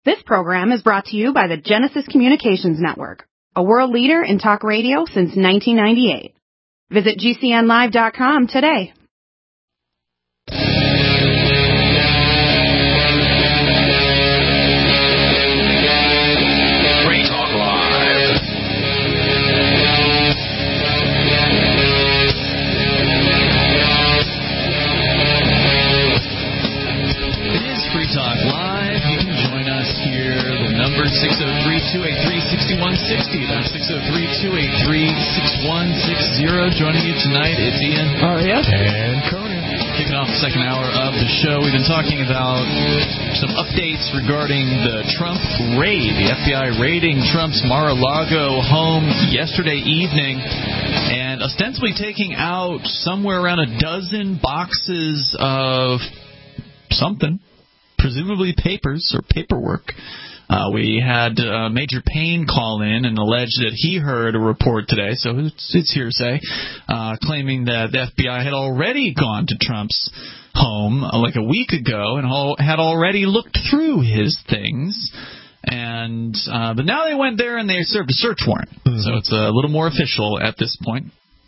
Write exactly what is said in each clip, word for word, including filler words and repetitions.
This program is brought to you by the Genesis Communications Network, a world leader in talk radio since nineteen ninety-eight. Visit G C N live dot com today. Free Talk Live. It is Free Talk Live. You can join us here. The number six oh three, two eight three, six one six oh. That's six oh three, two eight three, six one six oh. Joining you tonight, it's Ian. Oh, yeah. And Conan. Kicking off the second hour of the show, we've been talking about some updates regarding the Trump raid, the F B I raiding Trump's Mar-a-Lago home yesterday evening, and ostensibly taking out somewhere around a dozen boxes of something, presumably papers or paperwork. Uh, we had uh, Major Payne call in and allege that he heard a report today, so it's, it's hearsay, uh, claiming that the F B I had already gone to Trump's home uh, like a week ago and all, had already looked through his things. And uh, but now they went there and they served a search warrant, mm-hmm. so it's a little more official at this point.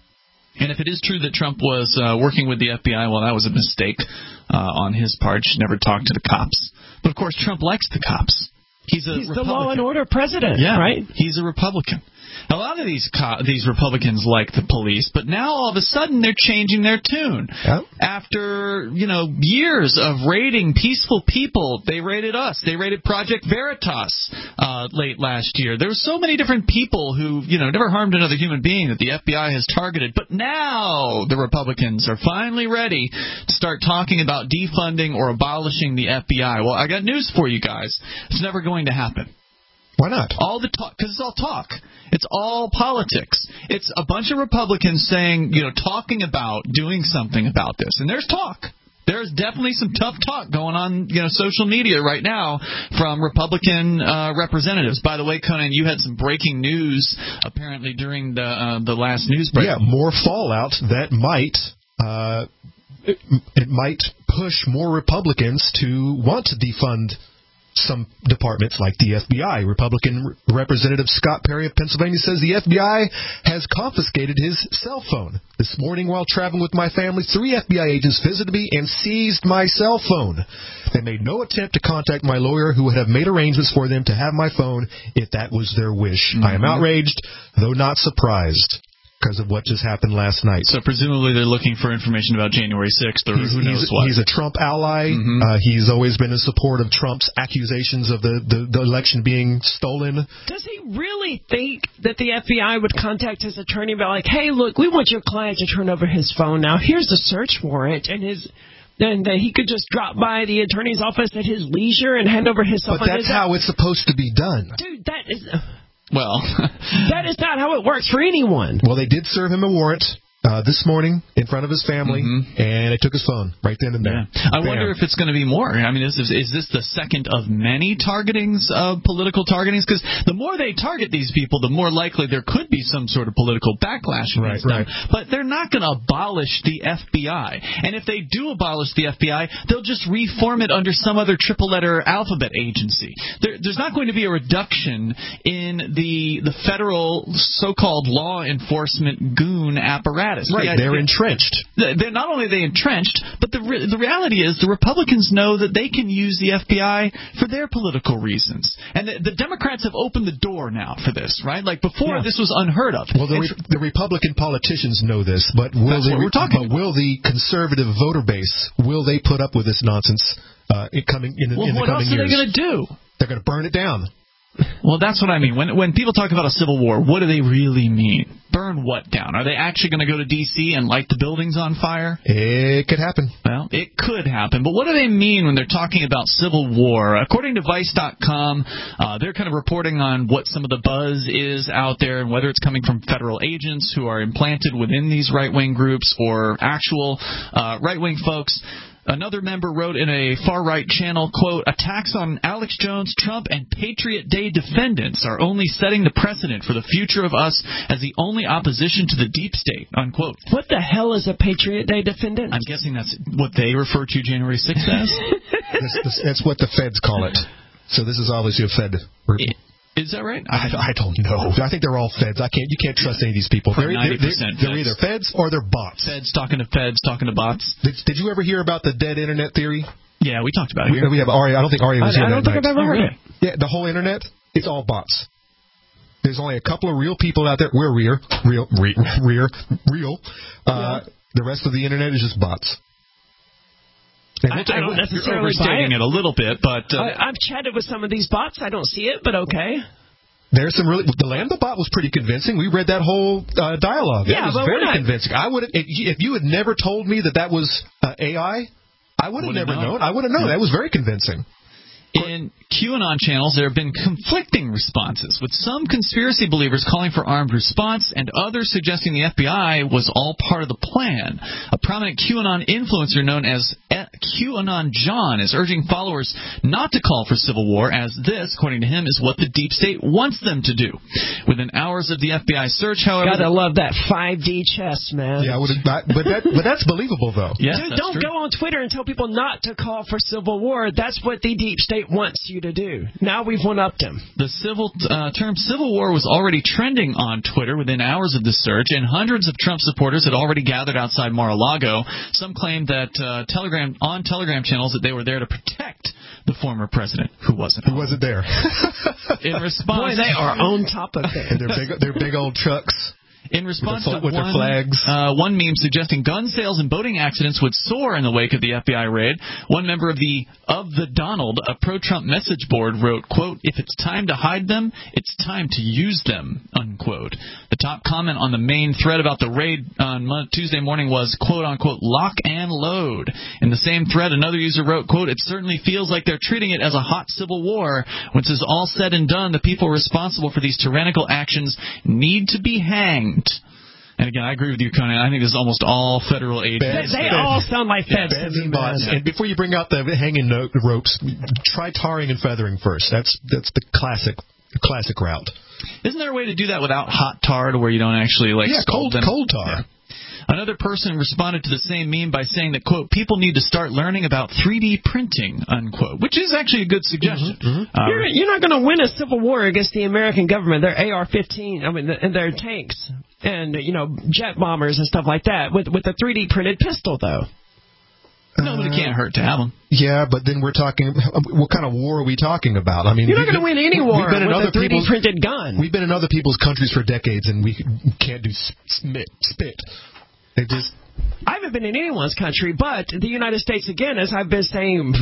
And if it is true that Trump was uh, working with the F B I, well, that was a mistake uh, on his part. Should never talk to the cops. But, of course, Trump likes the cops. He's, a He's the Republican. law and order president, yeah, right? He's a Republican. A lot of these co- these Republicans like the police, but now all of a sudden they're changing their tune. Yeah. After, you know, years of raiding peaceful people, they raided us. They raided Project Veritas uh, late last year. There were so many different people who, you know, never harmed another human being that the F B I has targeted. But now the Republicans are finally ready to start talking about defunding or abolishing the F B I. Well, I got news for you guys. It's never going to happen. Why not? All the talk, because it's all talk. It's all politics. It's a bunch of Republicans saying, you know, talking about doing something about this. And there's talk. There's definitely some tough talk going on, you know, social media right now from Republican uh, representatives. By the way, Conan, you had some breaking news apparently during the uh, the last news break. Yeah, more fallout that might uh, it, it might push more Republicans to want to defund some departments like the F B I. Republican Representative Scott Perry of Pennsylvania says the F B I has confiscated his cell phone. This morning while traveling with my family, three F B I agents visited me and seized my cell phone. They made no attempt to contact my lawyer, who would have made arrangements for them to have my phone if that was their wish. Mm-hmm. I am outraged, though not surprised, because of what just happened last night. So presumably they're looking for information about January sixth or he's, who knows he's, what. He's a Trump ally. Mm-hmm. Uh, he's always been in support of Trump's accusations of the, the, the election being stolen. Does he really think that the F B I would contact his attorney and be like, hey, look, we want your client to turn over his phone now. Here's the search warrant, and his... Then he could just drop by the attorney's office at his leisure and hand over his cell phone. But that's how it's supposed to be done. Dude, that is... Well, that is not how it works for anyone. Well, they did serve him a warrant uh, this morning in front of his family, mm-hmm. and they took his phone right then and there. Yeah. I Bam. wonder if it's going to be more. I mean, is, is this the second of many targetings of political targetings? Because the more they target these people, the more likely there could be some sort of political backlash against right, them. Right. But they're not going to abolish the F B I. And if they do abolish the F B I, they'll just reform it under some other triple-letter alphabet agency. There, there's not going to be a reduction in the the federal so-called law enforcement goon apparatus. Right, the, they're entrenched. They're not only are they entrenched, but the re- the reality is the Republicans know that they can use the F B I for their political reasons, and the, the Democrats have opened the door now for this, right? Like before, yeah. This was unheard of. Well, the, re- the Republican politicians know this, but will That's the what we're talking but will the conservative voter base will they put up with this nonsense uh, it coming in, well, in the coming years? Well, what else are years? they going to do? They're going to burn it down. Well, that's what I mean. When when people talk about a civil war, what do they really mean? Burn what down? Are they actually going to go to D C and light the buildings on fire? It could happen. Well, it could happen. But what do they mean when they're talking about civil war? According to Vice dot com, uh, they're kind of reporting on what some of the buzz is out there and whether it's coming from federal agents who are implanted within these right-wing groups or actual uh, right-wing folks. Another member wrote in a far-right channel, quote, attacks on Alex Jones, Trump, and Patriot Day defendants are only setting the precedent for the future of us as the only opposition to the deep state, unquote. What the hell is a Patriot Day defendant? I'm guessing that's what they refer to January sixth as. that's, that's what the feds call it. So this is obviously a Fed. Is that right? I, I don't know. I think they're all feds. I can't. You can't trust any of these people. They're, they're, they're, they're either feds or they're bots. Feds talking to feds talking to bots. Did, did you ever hear about the dead internet theory? Yeah, we talked about it. We, we have Ari. I don't think Ari was I, here I don't that think night. I've ever heard oh, really? it. Yeah, the whole internet. It's all bots. There's only a couple of real people out there. We're real, real, real, real. real. Uh, yeah. The rest of the internet is just bots. I, I don't necessarily You're overstating it a little bit, but uh, I, I've chatted with some of these bots. I don't see it, but okay. There's some really. The Lambda bot was pretty convincing. We read that whole uh, dialogue. Yeah, that was but very not, convincing. I would, if, if you had never told me that that was uh, A I, I would have never known. known. I would have known. Yeah. That was very convincing. In QAnon channels, there have been conflicting responses, with some conspiracy believers calling for armed response and others suggesting the F B I was all part of the plan. A prominent QAnon influencer known as QAnon John is urging followers not to call for civil war, as this, according to him, is what the deep state wants them to do. Within hours of the F B I search, however... Gotta love that five D chess, man. Yeah, I would have, but, that, but that's believable, though. Yes, Dude, that's don't true. go on Twitter and tell people not to call for civil war. That's what the deep state wants you to do. Now we've one-upped him. The civil uh, term civil war was already trending on Twitter within hours of the search, and hundreds of Trump supporters had already gathered outside Mar-a-Lago. Some claimed that uh, Telegram on Telegram channels that they were there to protect the former president, who wasn't. Who wasn't there? In response, boy, they are on top of it. And they're big, they're big old trucks. In response with, the, to with one, their flags. Uh, one meme suggesting gun sales and boating accidents would soar in the wake of the F B I raid, one member of the of the Donald, a pro-Trump message board, wrote, quote, "If it's time to hide them, it's time to use them," unquote. The top comment on the main thread about the raid on Tuesday morning was, quote, unquote, "lock and load." In the same thread, another user wrote, quote, "It certainly feels like they're treating it as a hot civil war. When this is all said and done, the people responsible for these tyrannical actions need to be hanged." And again, I agree with you, Conan. I think this is almost all federal agents. They, they all sound like feds yeah, to me, man. Yeah. And before you bring out the hanging no- ropes, try tarring and feathering first. That's that's the classic classic route. Isn't there a way to do that without hot tar, to where you don't actually like yeah, scald cold them? cold tar. Yeah. Another person responded to the same meme by saying that, quote, "people need to start learning about three D printing," unquote, which is actually a good suggestion. Mm-hmm, mm-hmm. Uh, you're, you're not going to win a civil war against the American government. Their A R fifteen, I mean, and their tanks and, you know, jet bombers and stuff like that with, with a three D printed pistol, though. No, but it can't hurt to have them. Yeah, but then we're talking, what kind of war are we talking about? I mean, you're not going to win any war been in with other a three D printed gun. We've been in other people's countries for decades, and we can't do spit. spit. They just... I haven't been in anyone's country, but the United States, again, as I've been saying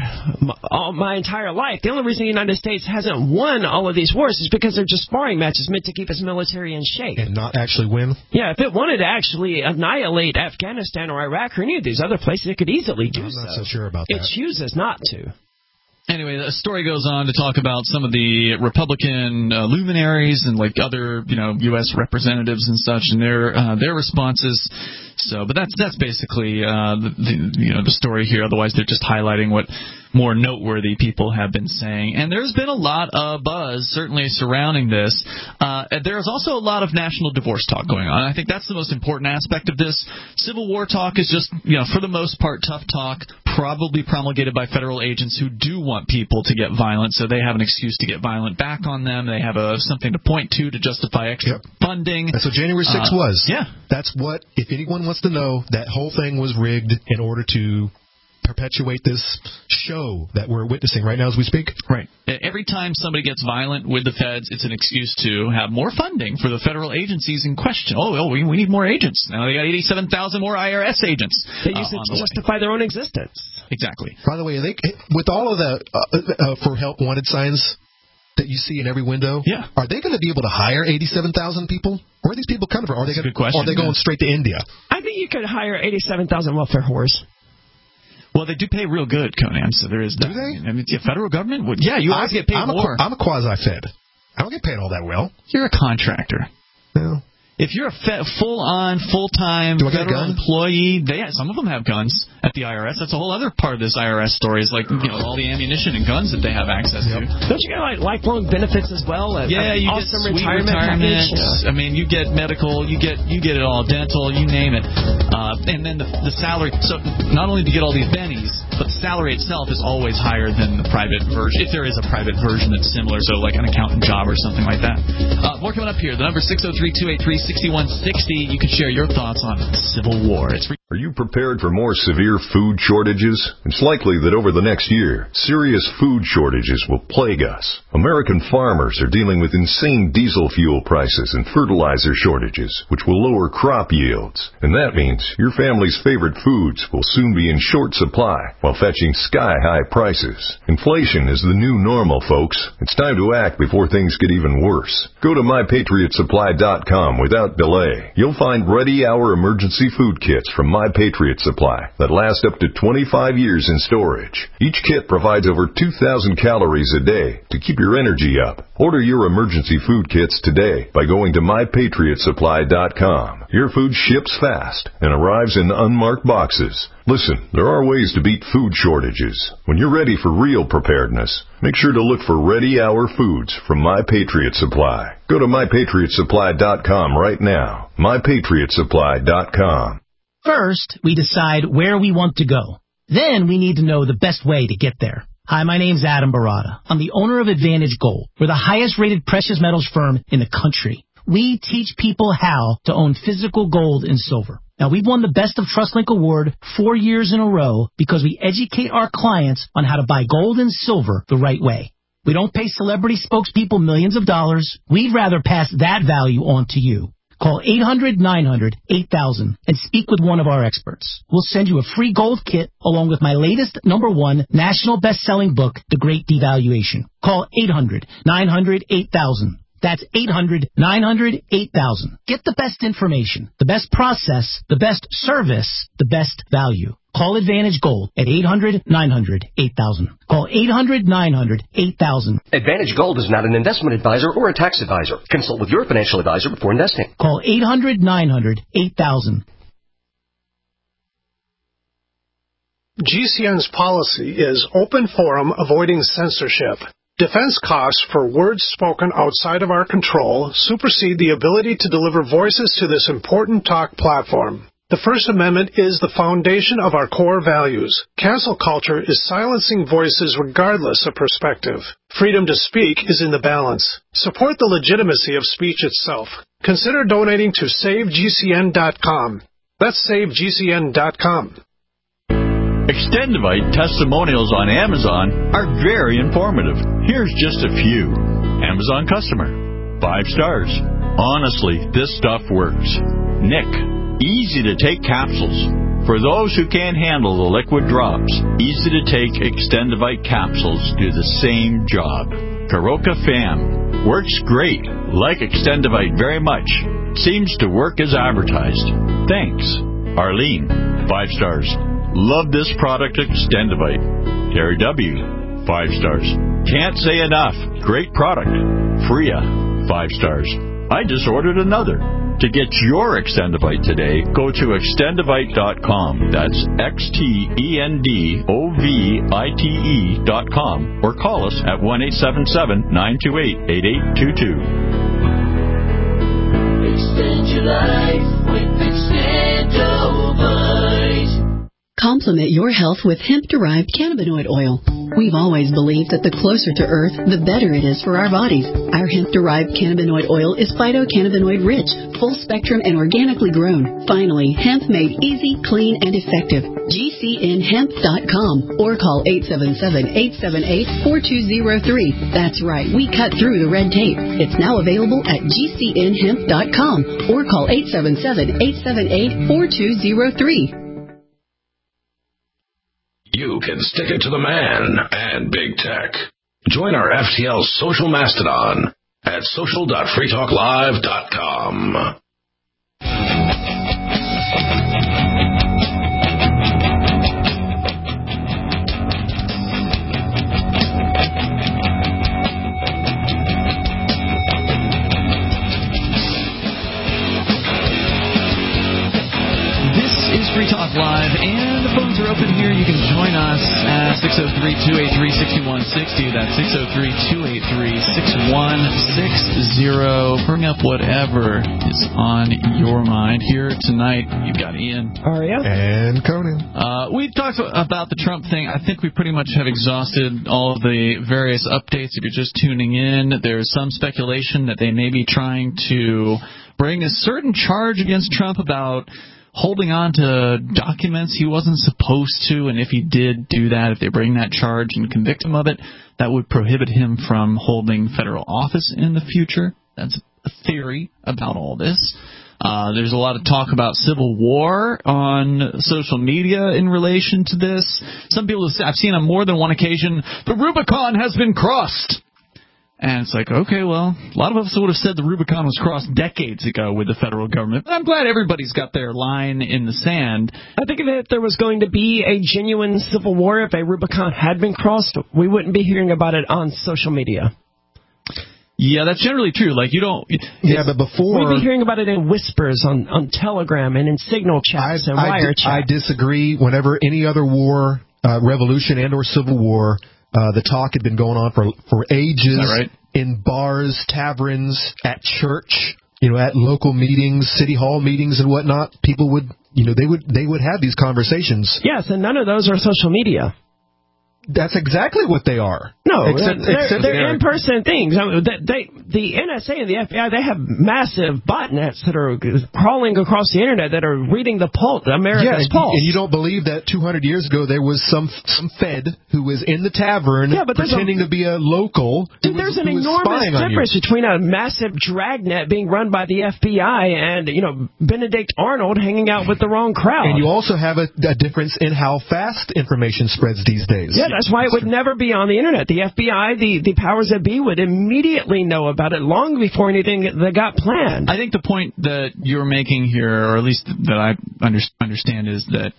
all my entire life, the only reason the United States hasn't won all of these wars is because they're just sparring matches meant to keep its military in shape. And not actually win? Yeah, if it wanted to actually annihilate Afghanistan or Iraq or any of these other places, it could easily do so. I'm not so sure about that. It chooses not to. Anyway, the story goes on to talk about some of the Republican uh, luminaries and like other, you know, U S representatives and such, and their uh, their responses. So, but that's that's basically uh, the, the you know the story here. Otherwise, they're just highlighting what more noteworthy people have been saying. And there's been a lot of buzz, certainly, surrounding this. Uh, there's also a lot of national divorce talk going on. I think that's the most important aspect of this. Civil war talk is just, you know, for the most part, tough talk, probably promulgated by federal agents who do want people to get violent, so they have an excuse to get violent back on them. They have a something to point to to justify extra yep. funding. That's what January sixth uh, was. Yeah. That's what, if anyone wants to know, that whole thing was rigged in order to perpetuate this show that we're witnessing right now as we speak. Right. Every time somebody gets violent with the feds, it's an excuse to have more funding for the federal agencies in question. Oh, oh we, we need more agents. Now they got eighty-seven thousand more I R S agents. They use uh, it to justify way. their own existence. Exactly. By the way, they, with all of the uh, uh, for help wanted signs that you see in every window, yeah. are they going to be able to hire eighty-seven thousand people? Where are these people coming from? Are they That's gonna, a good question. Or are they going straight to India? I think you could hire eighty-seven thousand welfare whores. Well, they do pay real good, Conan, so there is that. Do they? I mean, the federal government would. Yeah, you always I, get paid I'm more. A, I'm a quasi-fed. I don't get paid all that well. You're a contractor. No. If you're a fe- full-on, full-time federal employee, they some of them have guns at the I R S. That's a whole other part of this I R S story is like, you know, all the ammunition and guns that they have access yep. to. Don't you get like lifelong benefits as well? A, yeah, you awesome get sweet retirement. retirement. Yeah. I mean, you get medical, you get you get it all, dental, you name it, uh, and then the, the salary. So not only do you get all these bennies, but the salary itself is always higher than the private version, if there is a private version that's similar, so like an accountant job or something like that. Uh, more coming up here. The number six oh three, two eight three, six one six oh. You can share your thoughts on Civil War. It's Are you prepared for more severe food shortages? It's likely that over the next year, serious food shortages will plague us. American farmers are dealing with insane diesel fuel prices and fertilizer shortages, which will lower crop yields. And that means your family's favorite foods will soon be in short supply while fetching sky-high prices. Inflation is the new normal, folks. It's time to act before things get even worse. Go to my patriot supply dot com without delay. You'll find ready-hour emergency food kits from My Patriot Supply that last up to twenty-five years in storage. Each kit provides over two thousand calories a day to keep your energy up. Order your emergency food kits today by going to my patriot supply dot com. Your food ships fast and arrives in unmarked boxes. Listen, there are ways to beat food shortages. When you're ready for real preparedness, make sure to look for ready-hour foods from My Patriot Supply. Go to my patriot supply dot com right now. my patriot supply dot com. First, we decide where we want to go. Then we need to know the best way to get there. Hi, my name's Adam Barada. I'm the owner of Advantage Gold. We're the highest-rated precious metals firm in the country. We teach people how to own physical gold and silver. Now, we've won the Best of TrustLink Award four years in a row because we educate our clients on how to buy gold and silver the right way. We don't pay celebrity spokespeople millions of dollars. We'd rather pass that value on to you. Call eight hundred, nine hundred, eight thousand and speak with one of our experts. We'll send you a free gold kit along with my latest number one national best-selling book, The Great Devaluation. Call eight hundred, nine hundred, eight thousand. That's eight hundred, nine hundred, eight thousand. Get the best information, the best process, the best service, the best value. Call Advantage Gold at eight hundred, nine hundred, eight thousand. Call eight hundred, nine hundred, eight thousand. Advantage Gold is not an investment advisor or a tax advisor. Consult with your financial advisor before investing. Call eight hundred, nine hundred, eight thousand. G C N's policy is open forum, avoiding censorship. Defense costs for words spoken outside of our control supersede the ability to deliver voices to this important talk platform. The First Amendment is the foundation of our core values. Cancel culture is silencing voices regardless of perspective. Freedom to speak is in the balance. Support the legitimacy of speech itself. Consider donating to save G C N dot com. That's save G C N dot com. Extendivite testimonials on Amazon are very informative. Here's just a few. Amazon customer. Five stars. Honestly, this stuff works. Nick. Easy to take capsules. For those who can't handle the liquid drops, easy to take Extendivite capsules do the same job. Karoka Fam. Works great. Like Extendivite very much. Seems to work as advertised. Thanks. Arlene. Five stars. Love this product, Extendivite. Terry W. Five stars. Can't say enough. Great product. Freya. Five stars. I just ordered another. To get your Extendivite today, go to extendivite dot com. That's X T E N D O V I T E dot com. Or call us at one eight seven seven, nine two eight, eight eight two two. Extend your life with Extendivite. Complement your health with hemp-derived cannabinoid oil. We've always believed that the closer to Earth, the better it is for our bodies. Our hemp-derived cannabinoid oil is phytocannabinoid-rich, full-spectrum, and organically grown. Finally, hemp made easy, clean, and effective. G C N hemp dot com or call eight seven seven, eight seven eight, four two zero three. That's right, we cut through the red tape. It's now available at G C N hemp dot com or call eight seven seven, eight seven eight, four two zero three. You can stick it to the man and big tech. Join our F T L social mastodon at social dot free talk live dot com. Free Talk Live, and phones are open here. You can join us at six oh three, two eight three, six one six oh. That's six oh three, two eight three, six one six oh. Bring up whatever is on your mind. Here tonight, you've got Ian. Aria. And Conan. Uh, we talked about the Trump thing. I think we pretty much have exhausted all of the various updates. If you're just tuning in, there's some speculation that they may be trying to bring a certain charge against Trump about holding on to documents he wasn't supposed to, and if he did do that, if they bring that charge and convict him of it, that would prohibit him from holding federal office in the future. That's a theory about all this. Uh, there's a lot of talk about civil war on social media in relation to this. Some people have said, I've seen on more than one occasion, the Rubicon has been crossed. And it's like, okay, well, a lot of us would have said the Rubicon was crossed decades ago with the federal government. But I'm glad everybody's got their line in the sand. I think if there was going to be a genuine civil war, if a Rubicon had been crossed, we wouldn't be hearing about it on social media. Yeah, that's generally true. Like, you don't... Yeah, but before... We'd be hearing about it in whispers on, on Telegram and in signal chats I, and I, wire I, chats. I disagree. Whenever any other war, uh, revolution and or civil war... Uh, the talk had been going on for for ages. Is that right? In bars, taverns, at church, you know, at local meetings, city hall meetings and whatnot. People would, you know, they would they would have these conversations. Yes, and none of those are social media. That's exactly what they are. No, except, they're, except they're, they're in-person things. I mean, they, they, the N S A and the F B I, they have massive botnets that are crawling across the Internet that are reading the pulse, America's yeah, pulse. And you don't believe that two hundred years ago there was some some Fed who was in the tavern yeah, but pretending a, to be a local who There's was, an who was enormous spying on difference you. between a massive dragnet being run by the F B I and, you know, Benedict Arnold hanging out with the wrong crowd. And you also have a, a difference in how fast information spreads these days. Yeah, that's why it would never be on the Internet. The F B I, the, the powers that be, would immediately know about it long before anything that got planned. I think the point that you're making here, or at least that I under, understand, is that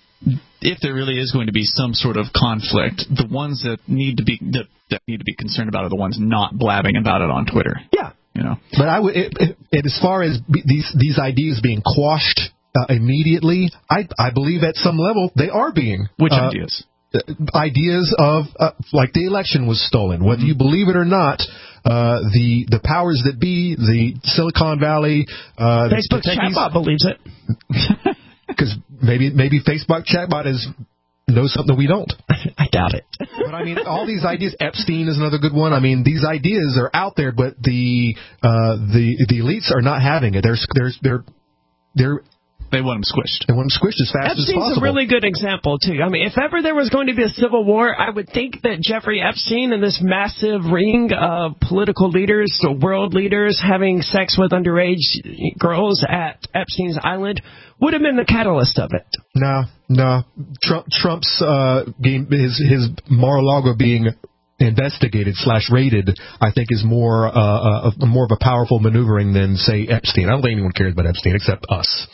if there really is going to be some sort of conflict, the ones that need to be that, that need to be concerned about are the ones not blabbing about it on Twitter. Yeah, you know. But I would, it, it, it, as far as be, these these ideas being quashed uh, immediately, I I believe at some level they are being. Which uh, ideas? Ideas of, uh, like the election was stolen. Whether you believe it or not, uh, the the powers that be, the Silicon Valley... Uh, Facebook chatbot believes it. Because maybe maybe Facebook chatbot is knows something we don't. I doubt it. But I mean, all these ideas, Epstein is another good one. I mean, these ideas are out there, but the uh, the the elites are not having it. They're they're they're they're They want them squished. They want them squished as fast Epstein's as possible. a really good example, too. I mean, if ever there was going to be a civil war, I would think that Jeffrey Epstein and this massive ring of political leaders, so world leaders, having sex with underage girls at Epstein's Island would have been the catalyst of it. No, no. Trump, Trump's uh, game, his his Mar-a-Lago being investigated slash raided, I think, is more uh, a, more of a powerful maneuvering than, say, Epstein. I don't think anyone cares about Epstein except us.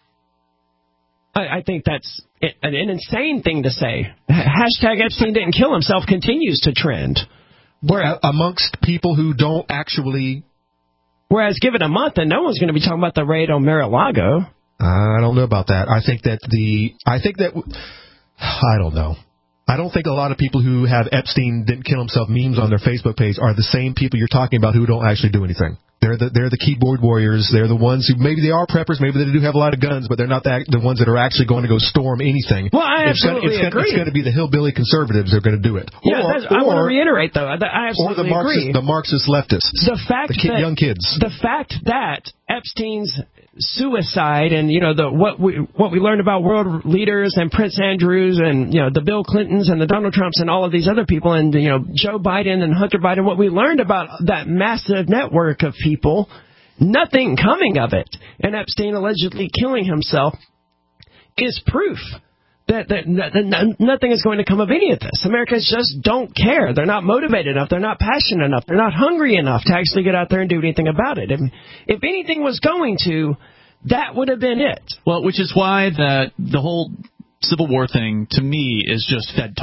I, I think that's an, an insane thing to say. Hashtag Epstein didn't kill himself continues to trend. Where, amongst people who don't actually... Whereas give it a month and no one's going to be talking about the raid on Mar-a-Lago. I don't know about that. I think that the... I think that... I don't know. I don't think a lot of people who have Epstein didn't kill himself memes on their Facebook page are the same people you're talking about who don't actually do anything. They're the they're the keyboard warriors. They're the ones who maybe they are preppers, maybe they do have a lot of guns, but they're not the, the ones that are actually going to go storm anything. Well, I it's absolutely gonna, it's agree. Gonna, it's going to be the hillbilly conservatives that are going to do it. Yeah, or, I or, want to reiterate though. I absolutely or the Marxist, agree. the Marxist leftists, the fact the kid, that, young kids, the fact that Epstein's suicide and you know the what we what we learned about world leaders and Prince Andrews and you know the Bill Clintons and the Donald Trumps and all of these other people and you know Joe Biden and Hunter Biden, what we learned about that massive network of people, nothing coming of it, and Epstein allegedly killing himself is proof that, that, that nothing is going to come of any of this. Americans just don't care. They're not motivated enough. They're not passionate enough. They're not hungry enough to actually get out there and do anything about it. If, if anything was going to, that would have been it. Well, which is why that the whole Civil War thing, to me, is just Fed talk.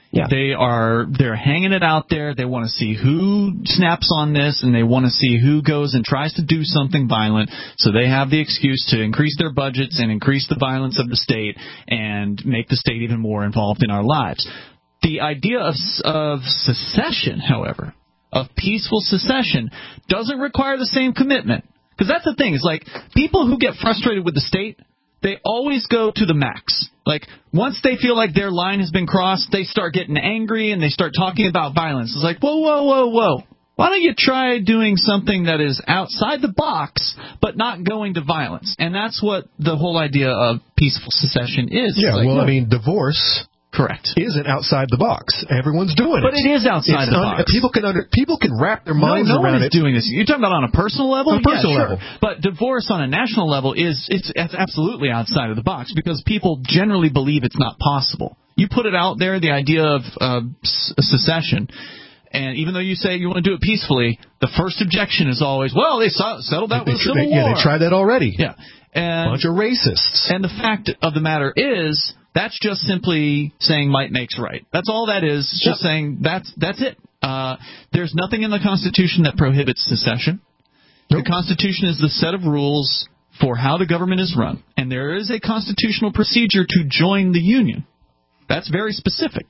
Yeah. They are they're hanging it out there. They want to see who snaps on this, and they want to see who goes and tries to do something violent. So they have the excuse to increase their budgets and increase the violence of the state and make the state even more involved in our lives. The idea of of secession, however, of peaceful secession, doesn't require the same commitment. Because that's the thing. It's like people who get frustrated with the state, they always go to the max. Like, once they feel like their line has been crossed, they start getting angry and they start talking about violence. It's like, whoa, whoa, whoa, whoa. Why don't you try doing something that is outside the box, but not going to violence? And that's what the whole idea of peaceful secession is. Yeah, like, well, no. I mean, divorce... Correct. Isn't outside the box. Everyone's doing but it. But it is outside it's the un- box. People can under, people can wrap their minds no, no around one is it. doing this. You're talking about on a personal level? On a personal yeah, sure. level. But divorce on a national level is it's, it's absolutely outside of the box because people generally believe it's not possible. You put it out there, the idea of uh, secession, and even though you say you want to do it peacefully, the first objection is always, well, they saw, settled that they, with they, Civil they, War. Yeah, they tried that already. Yeah. And, bunch of racists. And the fact of the matter is, that's just simply saying might makes right. That's all that is. It's just yep. saying that's that's it. Uh, there's nothing in the Constitution that prohibits secession. Nope. The Constitution is the set of rules for how the government is run. And there is a constitutional procedure to join the Union. That's very specific.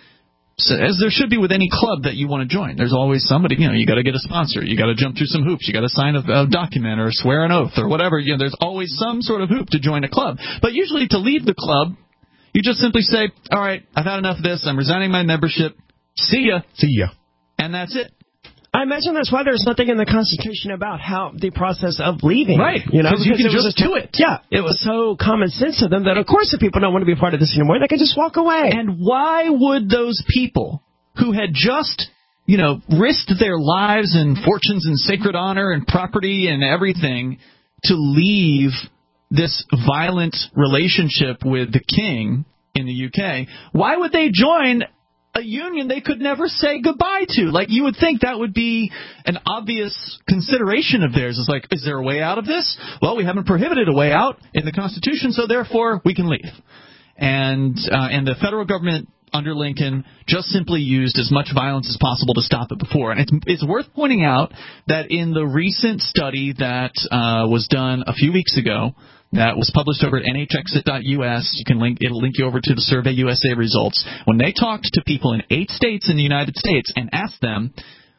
So, as there should be with any club that you want to join. There's always somebody, you know, you got to get a sponsor. You got to jump through some hoops. You got to sign a, a document or swear an oath or whatever. You know, there's always some sort of hoop to join a club. But usually to leave the club, you just simply say, all right, I've had enough of this. I'm resigning my membership. See ya. See ya. And that's it. I imagine that's why there's nothing in the Constitution about how the process of leaving. Right. You know, because you can it just do it. Yeah. It was so common sense to them that, of course, if people don't want to be a part of this anymore, they can just walk away. And why would those people who had just, you know, risked their lives and fortunes and sacred honor and property and everything to leave this violent relationship with the king in the U K, why would they join a union they could never say goodbye to? Like, you would think that would be an obvious consideration of theirs. It's like, is there a way out of this? Well, we haven't prohibited a way out in the Constitution, so therefore we can leave. And uh, and the federal government under Lincoln just simply used as much violence as possible to stop it before. And it's, it's worth pointing out that in the recent study that uh, was done a few weeks ago, that was published over at N H Exit dot U S. You can link, it'll link you over to the Survey U S A results. When they talked to people in eight states in the United States and asked them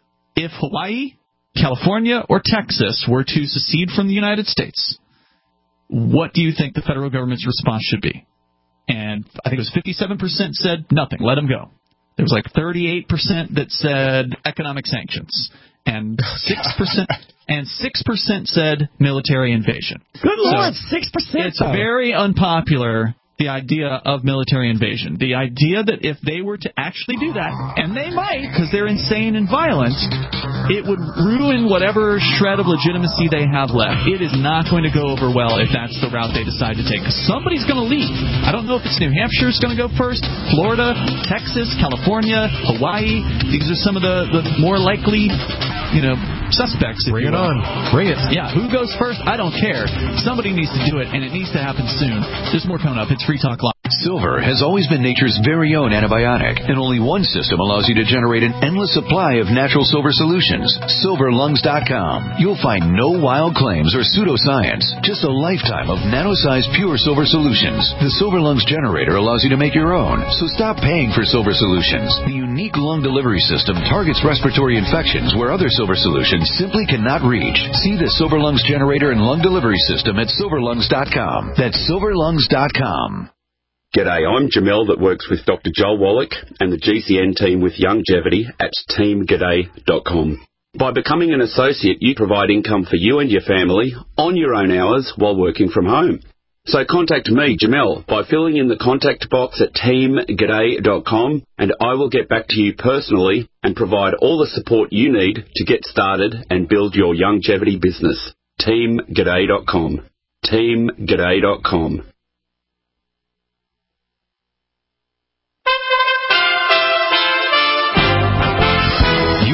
if Hawaii, California, or Texas were to secede from the United States, what do you think the federal government's response should be? And I think it was fifty-seven percent said nothing, let them go. There was like thirty-eight percent that said economic sanctions. And six percent and six percent said military invasion. Good Lord, so six percent. It's very unpopular, the idea of military invasion. The idea that if they were to actually do that, and they might because they're insane and violent, it would ruin whatever shred of legitimacy they have left. It is not going to go over well if that's the route they decide to take. Because somebody's going to leave. I don't know if it's New Hampshire's going to go first, Florida, Texas, California, Hawaii. These are some of the, the more likely, you know, suspects. Bring it on. Bring it. Yeah, who goes first? I don't care. Somebody needs to do it, and it needs to happen soon. There's more coming up. It's Free Talk Live. Silver has always been nature's very own antibiotic, and only one system allows you to generate an endless supply of natural silver solutions. silver lungs dot com. You'll find no wild claims or pseudoscience, just a lifetime of nano-sized pure silver solutions. The Silver Lungs generator allows you to make your own, so stop paying for silver solutions. The unique lung delivery system targets respiratory infections where other silver solutions simply cannot reach. See the Silver Lungs generator and lung delivery system at silver lungs dot com. That's silver lungs dot com. G'day, I'm Jamel that works with Doctor Joel Wallach and the G C N team with Longevity at team g'day dot com. By becoming an associate, you provide income for you and your family on your own hours while working from home. So contact me, Jamel, by filling in the contact box at team g'day dot com, and I will get back to you personally and provide all the support you need to get started and build your longevity business. team g'day dot com. team g'day dot com.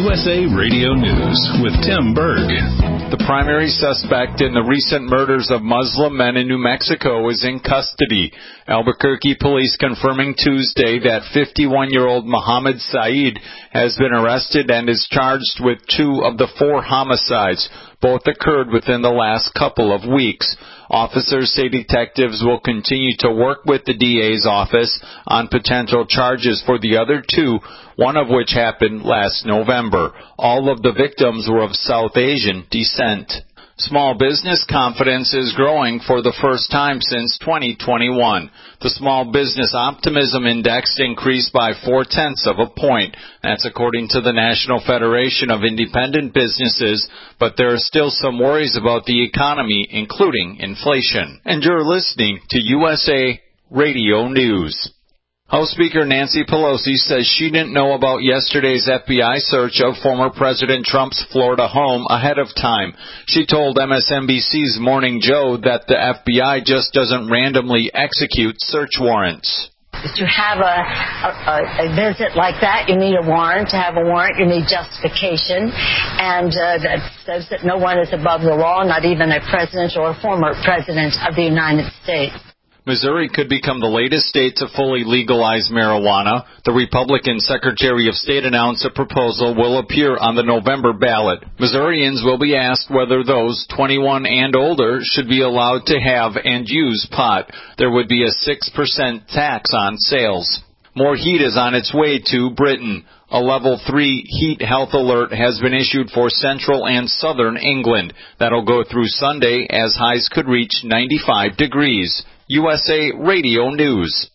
U S A Radio News with Tim Berg. The primary suspect in the recent murders of Muslim men in New Mexico is in custody. Albuquerque police confirming Tuesday that fifty-one-year-old Mohammed Saeed has been arrested and is charged with two of the four homicides. Both occurred within the last couple of weeks. Officers say detectives will continue to work with the D A's office on potential charges for the other two, one of which happened last November. All of the victims were of South Asian descent. Small business confidence is growing for the first time since twenty twenty-one. The Small Business Optimism Index increased by four-tenths of a point. That's according to the National Federation of Independent Businesses, but there are still some worries about the economy, including inflation. And you're listening to U S A Radio News. House Speaker Nancy Pelosi says she didn't know about yesterday's F B I search of former President Trump's Florida home ahead of time. She told M S N B C's Morning Joe that the F B I just doesn't randomly execute search warrants. To have a, a, a visit like that, you need a warrant. To have a warrant, you need justification. And uh, that says that no one is above the law, not even a president or a former president of the United States. Missouri could become the latest state to fully legalize marijuana. The Republican Secretary of State announced a proposal will appear on the November ballot. Missourians will be asked whether those twenty-one and older should be allowed to have and use pot. There would be a six percent tax on sales. More heat is on its way to Britain. A level three heat health alert has been issued for central and southern England. That'll go through Sunday as highs could reach ninety-five degrees. U S A Radio News.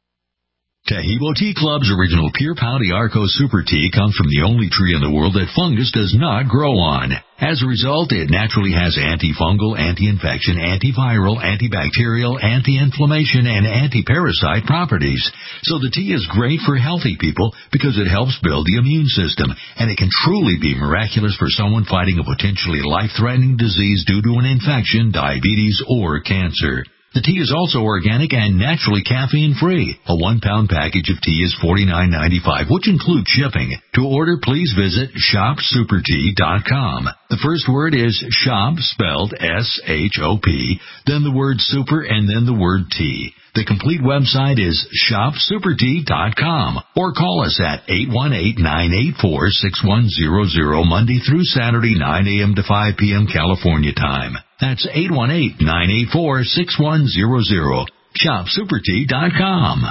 Taheebo Tea Club's original Pure Pouty Arco Super Tea comes from the only tree in the world that fungus does not grow on. As a result, it naturally has antifungal, anti-infection, antiviral, antibacterial, anti-inflammation, and anti-parasite properties. So the tea is great for healthy people because it helps build the immune system, and it can truly be miraculous for someone fighting a potentially life-threatening disease due to an infection, diabetes, or cancer. The tea is also organic and naturally caffeine-free. A one-pound package of tea is forty-nine ninety-five, which includes shipping. To order, please visit shop super tea dot com. The first word is shop, spelled S H O P, then the word super, and then the word tea. The complete website is shop super tea dot com, or call us at eight one eight, nine eight four, six one zero zero Monday through Saturday, nine a.m. to five p.m. California time. That's eight one eight, nine eight four, six one zero zero. shop super tea dot com.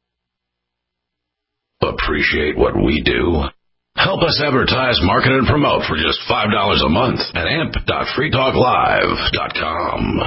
Appreciate what we do? Help us advertise, market, and promote for just five dollars a month at amp dot free talk live dot com.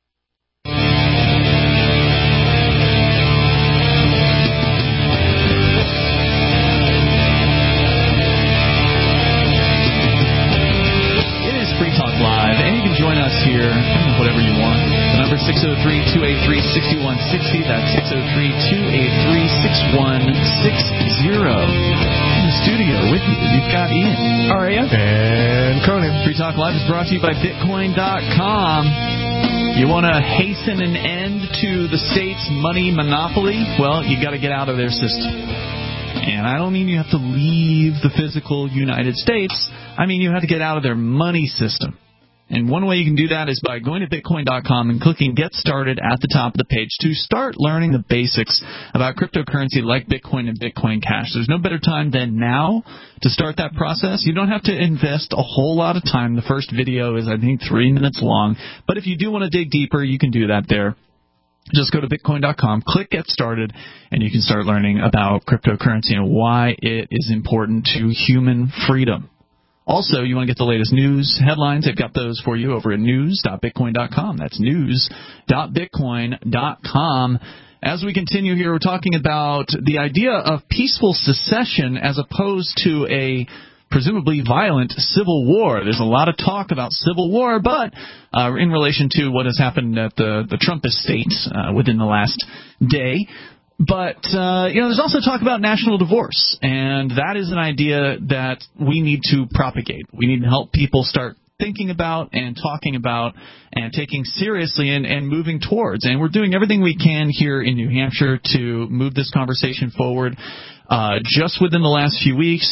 Join us here, whatever you want. The number six oh three, two eight three, six one six oh. That's six oh three, two eight three, six one six oh. In the studio with you, you've got Ian. Aria. And Conan. Free Talk Live is brought to you by Bitcoin dot com. You want to hasten an end to the state's money monopoly? Well, you got to get out of their system. And I don't mean you have to leave the physical United States. I mean you have to get out of their money system. And one way you can do that is by going to Bitcoin dot com and clicking Get Started at the top of the page to start learning the basics about cryptocurrency like Bitcoin and Bitcoin Cash. There's no better time than now to start that process. You don't have to invest a whole lot of time. The first video is, I think, three minutes long. But if you do want to dig deeper, you can do that there. Just go to Bitcoin dot com, click Get Started, and you can start learning about cryptocurrency and why it is important to human freedom. Also, you want to get the latest news headlines. They've got those for you over at news dot bitcoin dot com. That's news dot bitcoin dot com. As we continue here, we're talking about the idea of peaceful secession as opposed to a presumably violent civil war. There's a lot of talk about civil war, but uh, in relation to what has happened at the, the Trump estate uh, within the last day. But, uh, you know, there's also talk about national divorce, and that is an idea that we need to propagate. We need to help people start thinking about and talking about and taking seriously and, and moving towards. And we're doing everything we can here in New Hampshire to move this conversation forward. Uh, just within the last few weeks,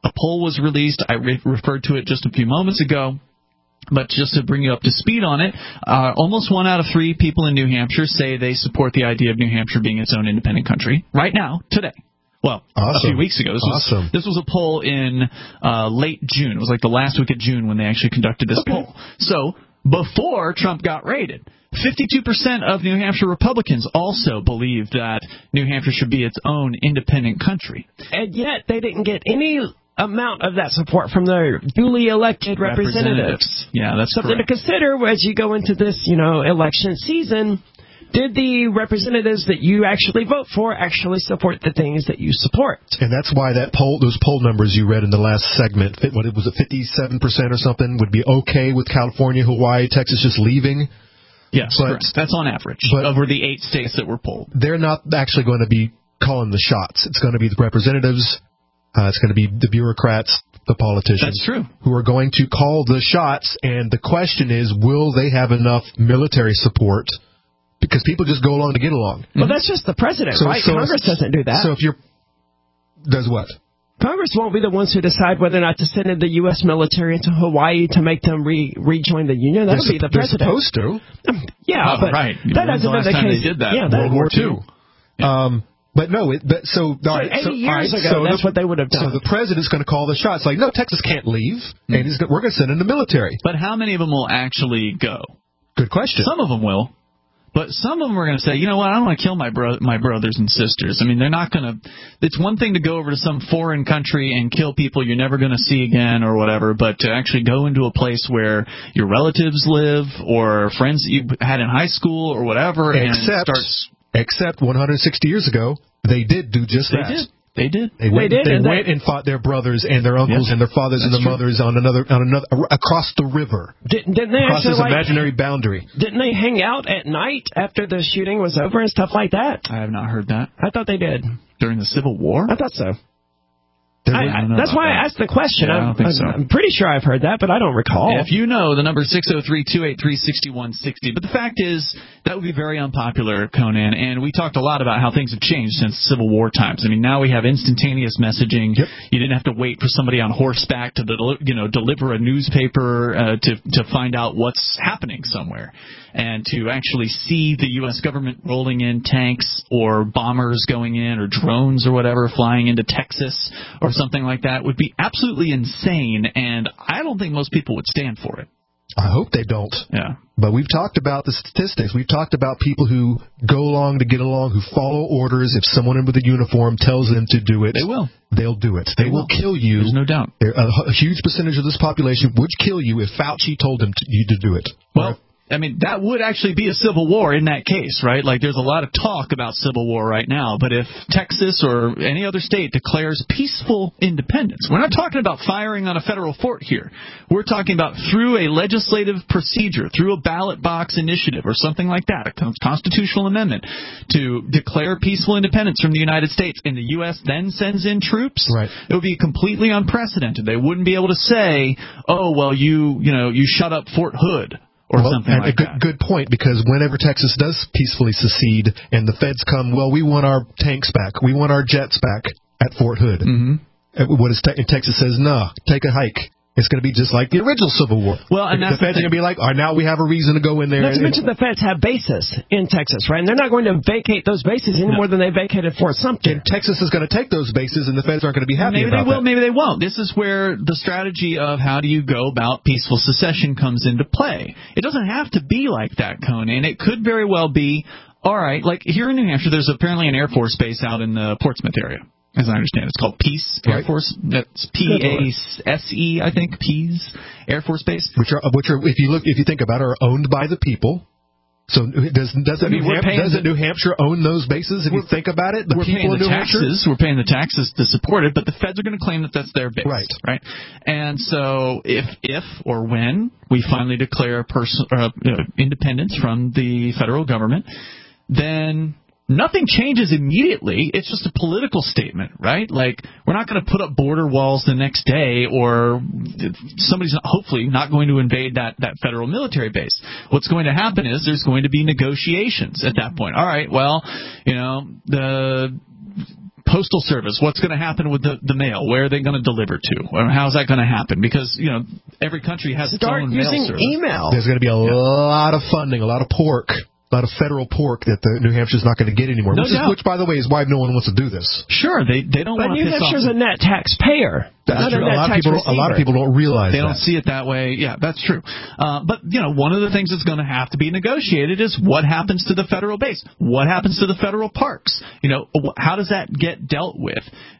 a poll was released. I re- referred to it just a few moments ago. But just to bring you up to speed on it, uh, almost one out of three people in New Hampshire say they support the idea of New Hampshire being its own independent country right now, today. Well, awesome. a few weeks ago. This awesome. was, this was a poll in uh, late June. It was like the last week of June when they actually conducted this okay. poll. So before Trump got raided, fifty-two percent of New Hampshire Republicans also believed that New Hampshire should be its own independent country. And yet they didn't get any amount of that support from their duly elected representatives. representatives. Yeah, that's something correct. to consider as you go into this, you know, election season. Did the representatives that you actually vote for actually support the things that you support? And that's why that poll, those poll numbers you read in the last segment, what it was, a fifty-seven percent or something, would be okay with California, Hawaii, Texas just leaving. Yes, but, correct. That's on average but over the eight states that were polled. They're not actually going to be calling the shots. It's going to be the representatives. Uh, it's going to be the bureaucrats, the politicians. That's true. Who are going to call the shots. And the question is, will they have enough military support? Because people just go along to get along. Well, that's just the president, so, right? So Congress doesn't do that. So if you're... Does what? Congress won't be the ones who decide whether or not to send in the U S military into Hawaii to make them re- rejoin the Union. That'll they're be the president. They're supposed to. Um, yeah, oh, but right. that hasn't been the case. They did that? Yeah, World that, War Two. Yeah. Um... But no, it, but so, so all right, eighty so, years right, ago, so that's the, what they would have done. So the president's going to call the shots. Like, no, Texas can't leave, mm-hmm. and he's, we're going to send in the military. But how many of them will actually go? Good question. Some of them will. But some of them are going to say, you know what, I don't want to kill my bro- my brothers and sisters. I mean, they're not going to – it's one thing to go over to some foreign country and kill people you're never going to see again or whatever, but to actually go into a place where your relatives live or friends that you had in high school or whatever except, and start – Except one hundred sixty years ago, they did do just they that. Did. They did. They went, they did. They and went they, and fought their brothers and their uncles yes, and their fathers and their true. mothers on another on another across the river. Didn't, didn't they across this like, imaginary boundary? Didn't they hang out at night after the shooting was over and stuff like that? I have not heard that. I thought they did during the Civil War. I thought so. I, I, that's why that. I asked the question. Yeah, I don't think I'm, so. I'm pretty sure I've heard that, but I don't recall. If you know, the number is six oh three, two eight three, six one six oh. But the fact is, that would be very unpopular, Conan. And we talked a lot about how things have changed since Civil War times. I mean, now we have instantaneous messaging. Yep. You didn't have to wait for somebody on horseback to del- you know, deliver a newspaper uh, to, to find out what's happening somewhere. And to actually see the U S government rolling in tanks or bombers going in or drones or whatever flying into Texas or something like that would be absolutely insane, and I don't think most people would stand for it. I hope they don't. Yeah. But we've talked about the statistics. We've talked about people who go along to get along, who follow orders. If someone with a uniform tells them to do it, they will. They'll do it. They, they will. will kill you. There's no doubt. A, a huge percentage of this population would kill you if Fauci told them to, you to do it. Well, I mean, that would actually be a civil war in that case, right? Like, there's a lot of talk about civil war right now, but if Texas or any other state declares peaceful independence, we're not talking about firing on a federal fort here. We're talking about through a legislative procedure, through a ballot box initiative or something like that, a constitutional amendment, to declare peaceful independence from the United States, and the U S then sends in troops, right. It would be completely unprecedented. They wouldn't be able to say, oh, well, you, you know, you shut up Fort Hood. Or well, something and like a good, that. Good point, because whenever Texas does peacefully secede and the feds come, well, we want our tanks back. We want our jets back at Fort Hood. Mm-hmm. What is te- Texas says, no, take a hike. It's going to be just like the original Civil War. Well, and the, that's the feds the are going to be like, all right, now we have a reason to go in there. Not to mention the feds have bases in Texas, right? And they're not going to vacate those bases any no. more than they vacated Fort Sumter. And Texas is going to take those bases, and the feds aren't going to be happy maybe about they will, that. Maybe they won't. This is where the strategy of how do you go about peaceful secession comes into play. It doesn't have to be like that, Conan. It could very well be, all right, like here in New Hampshire, there's apparently an Air Force base out in the Portsmouth area. As I understand, it's called Peace Air right. Force. That's P A S E, I think. Peace Air Force Base. Which are, which are, if you look, if you think about it, are owned by the people. So does doesn't, I mean, New, Ham- doesn't the, New Hampshire own those bases? If you think about it, the we're people paying in the New taxes. Hampshire, we're paying the taxes to support it, but the feds are going to claim that that's their base, right? Right. And so, if if or when we finally declare pers- uh, independence from the federal government, then nothing changes immediately. It's just a political statement, right? Like, we're not going to put up border walls the next day, or somebody's not, hopefully not going to invade that, that federal military base. What's going to happen is there's going to be negotiations at that point. All right, well, you know, the Postal Service, what's going to happen with the, the mail? Where are they going to deliver to? Or how's that going to happen? Because, you know, every country has its Start own mail using service. email. There's going to be a yeah. lot of funding, a lot of pork. A lot of federal pork that the New Hampshire's not going to get anymore. No which, is, which, by the way, is why no one wants to do this. Sure, they they don't want to piss off. But New Hampshire's a net taxpayer. That's true. A lot of people, a lot of people don't realize they that. don't see it that way. Yeah, that's true. Uh, but you know, one of the things that's going to have to be negotiated is what happens to the federal base. What happens to the federal parks? You know, how does that get dealt with?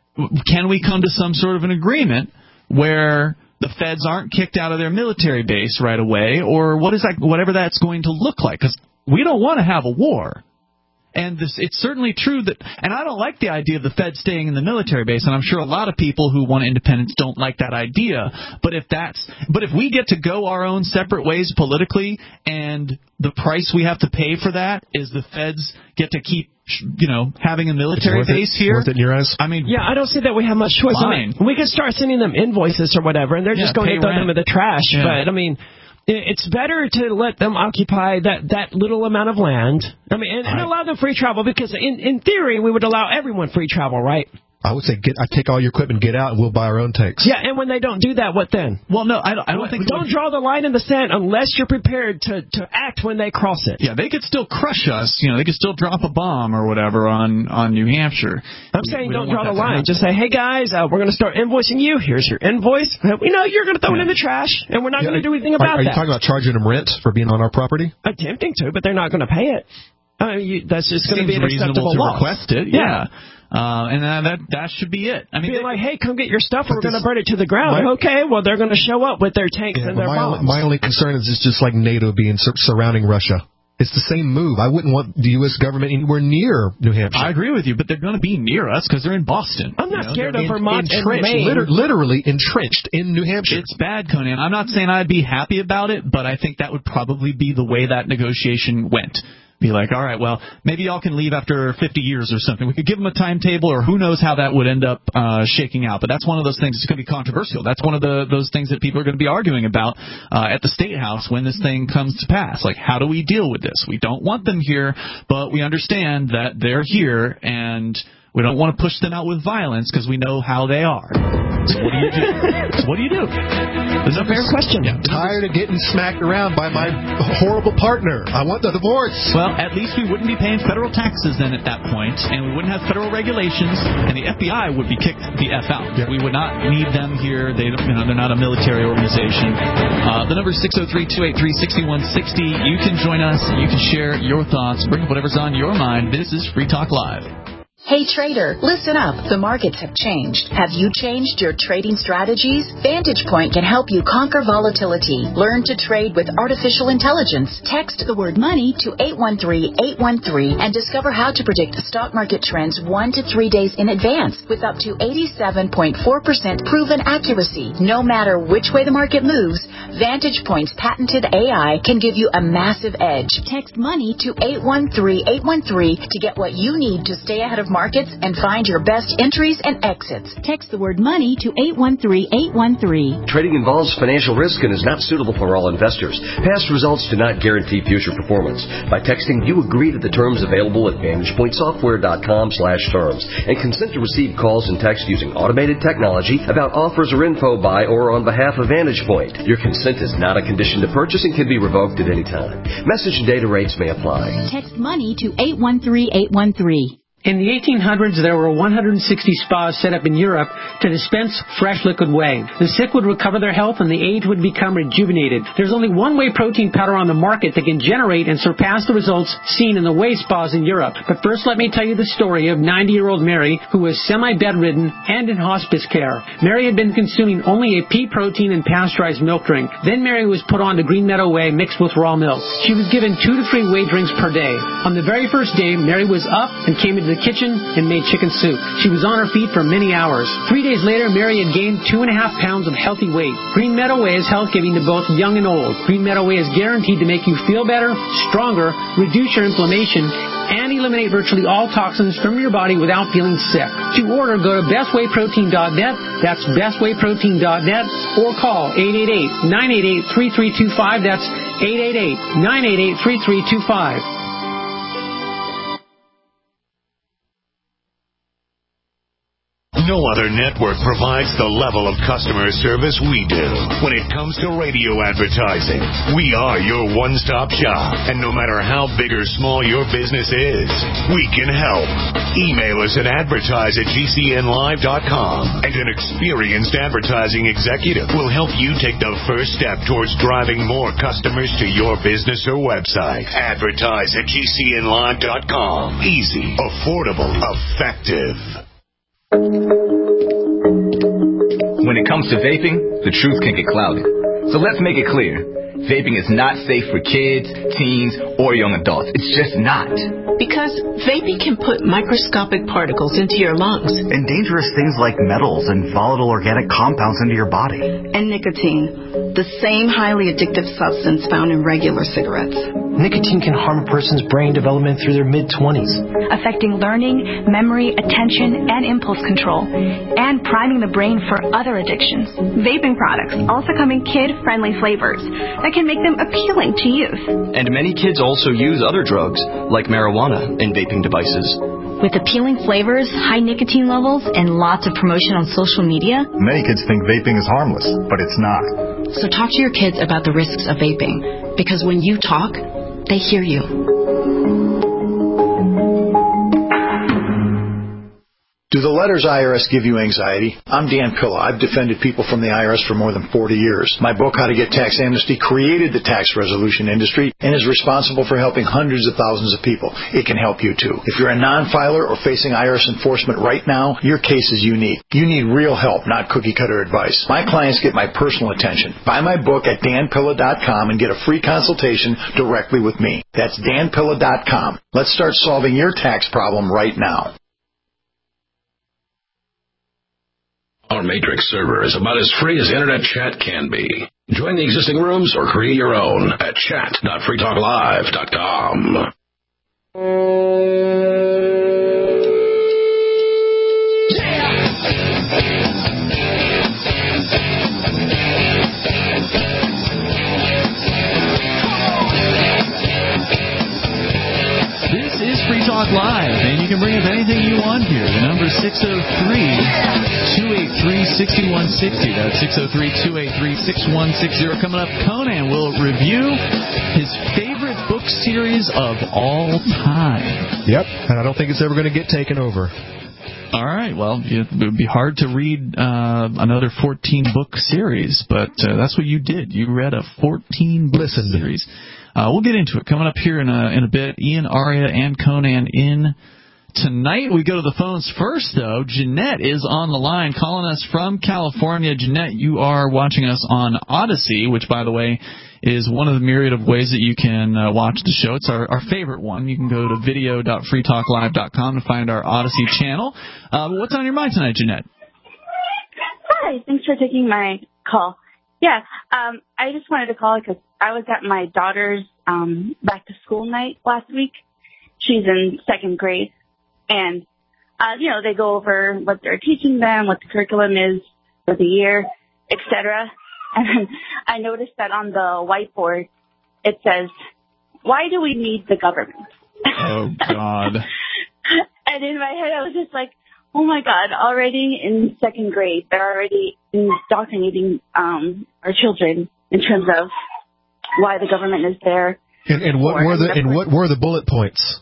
Can we come to some sort of an agreement where the feds aren't kicked out of their military base right away, or what is that? Whatever that's going to look like, because we don't want to have a war. And this, it's certainly true that, and I don't like the idea of the Fed staying in the military base, and I'm sure a lot of people who want independence don't like that idea. But if that's, but if we get to go our own separate ways politically, and the price we have to pay for that is the Feds get to keep, you know, having a military base it, here. Worth it in your eyes? I mean, yeah, I don't see that we have much choice. I mean, we could start sending them invoices or whatever, and they're yeah, just going to throw them in the trash. Yeah. But I mean, it's better to let them occupy that, that little amount of land. I mean, and, and allow them free travel, because in, in theory, we would allow everyone free travel, right? I would say, get, I take all your equipment, get out, and we'll buy our own tanks. Yeah, and when they don't do that, what then? Well, no, I don't, I don't think... Don't draw the line in the sand unless you're prepared to, to act when they cross it. Yeah, they could still crush us. You know, they could still drop a bomb or whatever on, on New Hampshire. I'm saying don't, don't draw the line. Just say, hey, guys, uh, we're going to start invoicing you. Here's your invoice. We know you're going to throw yeah. it in the trash, and we're not yeah, going to do anything about are, are that. Are you talking about charging them rent for being on our property? Attempting to, but they're not going to pay it. I mean, you, that's just going to be an acceptable to loss. Request it, yeah. yeah. Uh, and uh, that that should be it. I mean, be like, hey, come get your stuff, or we're going to burn it to the ground. My, okay, well, they're going to show up with their tanks yeah, and their my bombs. Only, my only concern is it's just like NATO being sur- surrounding Russia. It's the same move. I wouldn't want the U S government anywhere near New Hampshire. I agree with you, but they're going to be near us because they're in Boston. I'm not you know? scared they're of Vermont in, and Maine. Liter- literally entrenched in New Hampshire. It's bad, Conan. I'm not saying I'd be happy about it, but I think that would probably be the way that negotiation went. Be like, all right, well, maybe y'all can leave after fifty years or something. We could give them a timetable, or who knows how that would end up uh, shaking out. But that's one of those things that's going to be controversial. That's one of the those things that people are going to be arguing about uh, at the State House when this thing comes to pass. Like, how do we deal with this? We don't want them here, but we understand that they're here, and we don't want to push them out with violence because we know how they are. So what do you do? So what do you do? It's a fair question. Yeah. Tired of getting smacked around by my horrible partner. I want the divorce. Well, at least we wouldn't be paying federal taxes then at that point, and we wouldn't have federal regulations, and the F B I would be kicked the F out. Yeah. We would not need them here. They don't, you know, they're not a military organization. Uh, the number is six oh three, two eight three, six one six oh. You can join us. You can share your thoughts. Bring up whatever's on your mind. This is Free Talk Live. Hey trader, listen up. The markets have changed. Have you changed your trading strategies? Vantage Point can help you conquer volatility. Learn to trade with artificial intelligence. Text the word money to eight one three, eight one three and discover how to predict stock market trends one to three days in advance with up to eighty-seven point four percent proven accuracy. No matter which way the market moves, Vantage Point's patented A I can give you a massive edge. Text money to eight one three, eight one three to get what you need to stay ahead of markets and find your best entries and exits. Text the word money to eight one three, eight one three. Trading involves financial risk and is not suitable for all investors. Past results do not guarantee future performance. By texting, you agree to the terms available at vantage point software dot com slash terms and consent to receive calls and text using automated technology about offers or info by or on behalf of Vantage Point. Your consent is not a condition to purchase and can be revoked at any time. Message and data rates may apply. Text money to eight one three, eight one three. In the eighteen hundreds, there were one hundred sixty spas set up in Europe to dispense fresh liquid whey. The sick would recover their health and the aged would become rejuvenated. There's only one whey protein powder on the market that can generate and surpass the results seen in the whey spas in Europe. But first, let me tell you the story of ninety-year-old Mary, who was semi-bedridden and in hospice care. Mary had been consuming only a pea protein and pasteurized milk drink. Then Mary was put on to Green Meadow Whey mixed with raw milk. She was given two to three whey drinks per day. On the very first day, Mary was up and came into the kitchen and made chicken soup. She was on her feet for many hours. Three days later, Mary had gained two and a half pounds of healthy weight. Green Meadow Whey is health-giving to both young and old. Green Meadow Whey is guaranteed to make you feel better, stronger, reduce your inflammation, and eliminate virtually all toxins from your body without feeling sick. To order, go to best whey protein dot net. That's best whey protein dot net, or call eight eight eight, nine eight eight, three three two five. That's eight eight eight, nine eight eight, three three two five. No other network provides the level of customer service we do. When it comes to radio advertising, we are your one-stop shop. And no matter how big or small your business is, we can help. Email us at advertise at G C N live dot com, and an experienced advertising executive will help you take the first step towards driving more customers to your business or website. Advertise at G C N live dot com. Easy, affordable, effective. When it comes to vaping, the truth can get clouded. So let's make it clear. Vaping is not safe for kids, teens, or young adults. It's just not. Because vaping can put microscopic particles into your lungs. And dangerous things like metals and volatile organic compounds into your body. And nicotine, the same highly addictive substance found in regular cigarettes. Nicotine can harm a person's brain development through their mid-twenties, affecting learning, memory, attention, and impulse control, and priming the brain for other addictions. Vaping products also come in kid-friendly flavors that can make them appealing to youth. And many kids also use other drugs, like marijuana, in vaping devices. With appealing flavors, high nicotine levels, and lots of promotion on social media, many kids think vaping is harmless, but it's not. So talk to your kids about the risks of vaping, because when you talk, they hear you. Do the letters I R S give you anxiety? I'm Dan Pilla. I've defended people from the I R S for more than forty years. My book, How to Get Tax Amnesty, created the tax resolution industry and is responsible for helping hundreds of thousands of people. It can help you, too. If you're a non-filer or facing I R S enforcement right now, your case is unique. You need real help, not cookie-cutter advice. My clients get my personal attention. Buy my book at dan pilla dot com and get a free consultation directly with me. That's dan pilla dot com. Let's start solving your tax problem right now. Our Matrix server is about as free as internet chat can be. Join the existing rooms or create your own at chat dot free talk live dot com. This is Free Talk Live, and you can bring up anything you want here. The number is six oh three, two eight three, six one six oh. That's six oh three, two eight three, six one six oh. Coming up, Conan will review his favorite book series of all time. Yep, and I don't think it's ever going to get taken over. All right, well, it would be hard to read uh, another fourteen-book series, but uh, that's what you did. You read a fourteen-book series. Uh, we'll get into it coming up here in a, in a bit. Ian, Aria, and Conan in tonight. We go to the phones first, though. Jeanette is on the line calling us from California. Jeanette, you are watching us on Odyssey, which, by the way, is one of the myriad of ways that you can uh, watch the show. It's our, our favorite one. You can go to video dot free talk live dot com to find our Odyssey channel. Uh, what's on your mind tonight, Jeanette? Hi, thanks for taking my call. Yeah, um, I just wanted to call because I was at my daughter's um, back-to-school night last week. She's in second grade, and, uh, you know, they go over what they're teaching them, what the curriculum is for the year, et cetera. And I noticed that on the whiteboard, it says, "Why do we need the government?" Oh, God. And in my head, I was just like, oh, my God, already in second grade, they're already indoctrinating um, our children in terms of why the government is there. And, and what were the and what were the bullet points?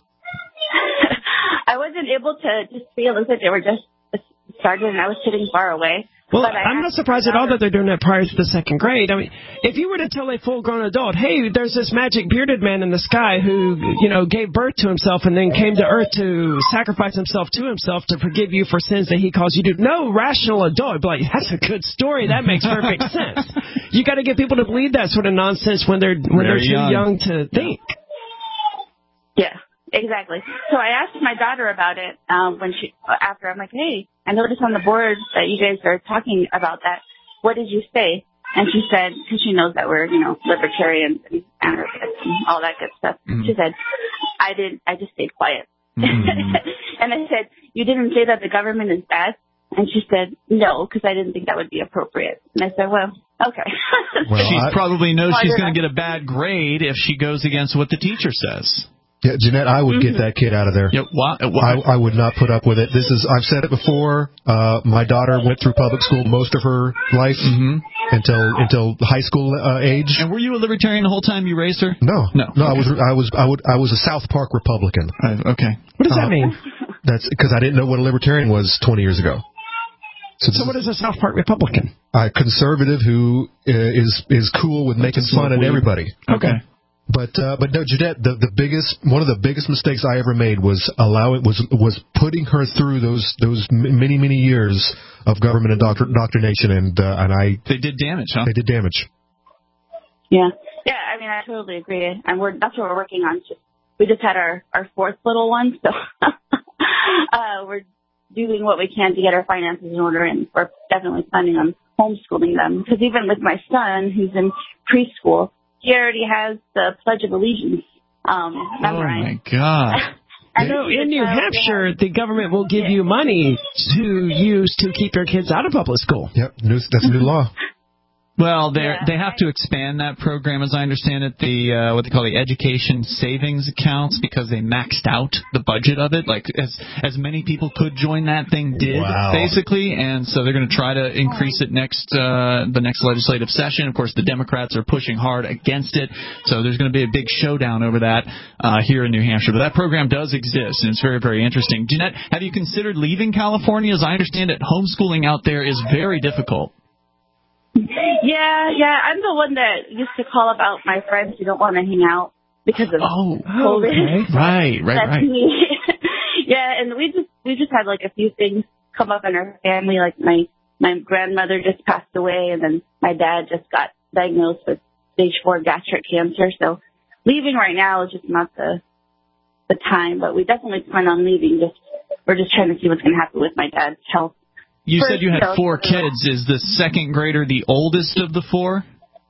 I wasn't able to just see. It looks like they were just started, and I was sitting far away. Well, I'm not surprised at all that they're doing that prior to the second grade. I mean, if you were to tell a full-grown adult, hey, there's this magic bearded man in the sky who, you know, gave birth to himself and then came to Earth to sacrifice himself to himself to forgive you for sins that he caused you to do. No rational adult would be like, that's a good story. That makes perfect sense. You got to get people to believe that sort of nonsense when they're when Very they're too young. young to think. Yeah. Exactly. So I asked my daughter about it um, when she after. I'm like, hey, I noticed on the board that you guys are talking about that. What did you say? And she said, because she knows that we're, you know, libertarians and anarchists and all that good stuff. Mm-hmm. She said, I did. I just stayed quiet. Mm-hmm. And I said, you didn't say that the government is bad? And she said, no, because I didn't think that would be appropriate. And I said, well, okay. Well, she probably knows she's going to get a bad grade if she goes against what the teacher says. Yeah, Jeanette, I would mm-hmm. get that kid out of there. Yeah, why, why? I, I would not put up with it. This is, I've said it before. Uh, my daughter went through public school most of her life mm-hmm. until until high school uh, age. And were you a libertarian the whole time you raised her? No, no, no. Okay. I was I was I would I was a South Park Republican. Uh, okay, what does that uh, mean? That's because I didn't know what a libertarian was twenty years ago. So, so what is a South Park Republican? A conservative who is is cool with making fun of everybody. Okay. But uh, but no, Jeanette, the, the biggest one of the biggest mistakes I ever made was allowing was was putting her through those those many many years of government indoctrination, and uh, and I they did damage, huh? They did damage. Yeah, yeah. I mean, I totally agree, and we're that's what we're working on. We just had our our fourth little one, so uh, we're doing what we can to get our finances in order, and we're definitely planning on homeschooling them. Because even with my son, who's in preschool, he already has the Pledge of Allegiance um, memorized. Oh, my God. You know, in New Hampshire, the government will give you money to use to keep your kids out of public school. Yep, that's a new law. Well, they yeah. they have to expand that program, as I understand it, the uh, what they call the education savings accounts, because they maxed out the budget of it. Like as as many people could join that thing did, wow. basically, and so they're going to try to increase it next uh, the next legislative session. Of course, the Democrats are pushing hard against it, so there's going to be a big showdown over that uh, here in New Hampshire. But that program does exist, and it's very very interesting. Jeanette, have you considered leaving California? As I understand it, homeschooling out there is very difficult. Yeah, yeah. I'm the one that used to call about my friends who don't want to hang out because of oh, COVID. Okay. Right, right, That's right. me. Yeah, and we just we just had like a few things come up in our family. Like my my grandmother just passed away, and then my dad just got diagnosed with stage four gastric cancer. So leaving right now is just not the the time. But we definitely plan on leaving. Just we're just trying to see what's going to happen with my dad's health. You First, said you had so, four kids. Is the second grader the oldest of the four?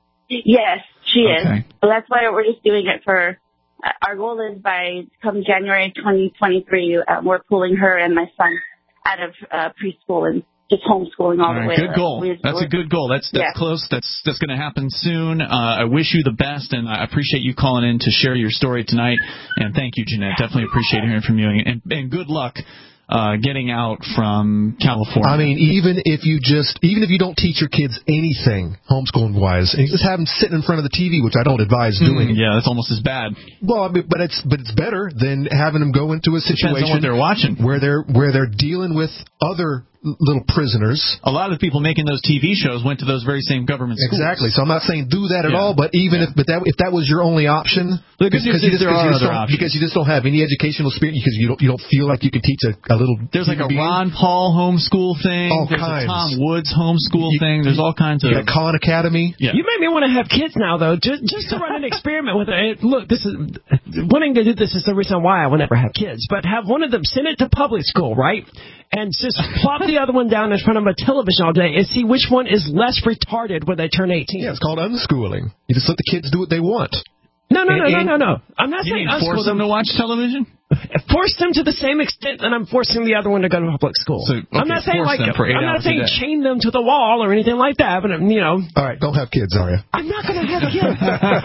Yes, she okay. is. So that's why we're just doing it for, uh, our goal is by come January twenty twenty-three, uh, we're pulling her and my son out of uh, preschool and just homeschooling all, all right, the way. Good goal. We, that's a good goal. That's that's yeah. close. That's that's going to happen soon. Uh, I wish you the best, and I appreciate you calling in to share your story tonight. And thank you, Jeanette. Definitely appreciate hearing from you. And, and good luck Uh, getting out from California. I mean, even if you just, even if you don't teach your kids anything homeschooling wise, and you just have them sitting in front of the T V, which I don't advise doing. Mm, yeah, that's almost as bad. Well, I mean, but it's but it's better than having them go into a situation Depends on what they're watching, where they're where they're dealing with other little prisoners. A lot of the people making those T V shows went to those very same government schools. Exactly. So I'm not saying do that at yeah. all, but even yeah. if but that if that was your only option, because you just, because you just don't have any educational experience, because you don't you don't feel like you can teach a, a little. There's like a being. Ron Paul homeschool thing. All There's kinds. a Tom Woods homeschool you, thing. There's all kinds you of. Got Khan Academy. Yeah. You made me want to have kids now, though, just just to run an experiment with it. Look, this is wanting to do this is the reason why I will never have kids, but have one of them send it to public school, right? And just plop the other one down in front of a television all day and see which one is less retarded when they turn eighteen. Yeah, it's called unschooling. You just let the kids do what they want. No, no, no, and, no, no, no. I'm not you saying mean force them to watch television. Force them to the same extent that I'm forcing the other one to go to public school. So, okay, I'm not saying like them for eight I'm not hours saying a day. chain them to the wall or anything like that. But you know. All right, don't have kids, are you? I'm not going to have kids.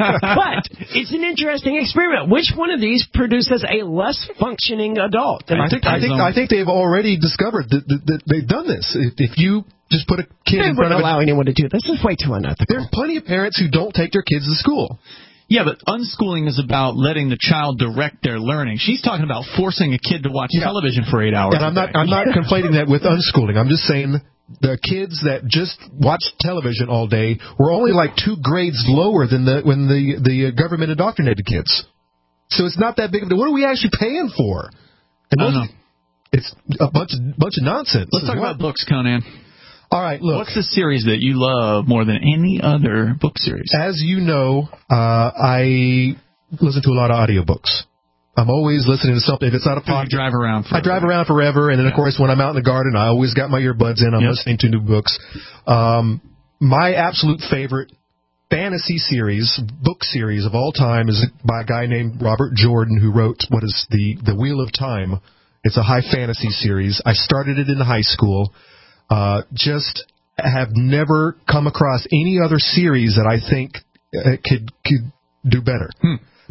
But it's an interesting experiment. Which one of these produces a less functioning adult? I think I think I think they've already discovered that, that, that they've done this. If, if you just put a kid they in front of allow anyone to do this. This is way too unethical. There's plenty of parents who don't take their kids to school. Yeah, but unschooling is about letting the child direct their learning. She's talking about forcing a kid to watch yeah. television for eight hours. And I'm not I'm not conflating that with unschooling. I'm just saying the kids that just watch television all day were only like two grades lower than the when the the government indoctrinated kids. So it's not that big of a deal. What are we actually paying for? And I don't know. It's a bunch of bunch of nonsense. Let's talk what? about books, Conan. All right, look. What's the series that you love more than any other book series? As you know, uh, I listen to a lot of audiobooks. I'm always listening to something. If it's not a podcast, you drive around forever. I drive around forever, and then, of course, when I'm out in the garden, I always got my earbuds in. I'm yep. listening to new books. Um, my absolute favorite fantasy series, book series of all time is by a guy named Robert Jordan, who wrote what is the, the Wheel of Time. It's a high fantasy series. I started it in high school. Uh, just have never come across any other series that I think uh, could could do better. Hmm.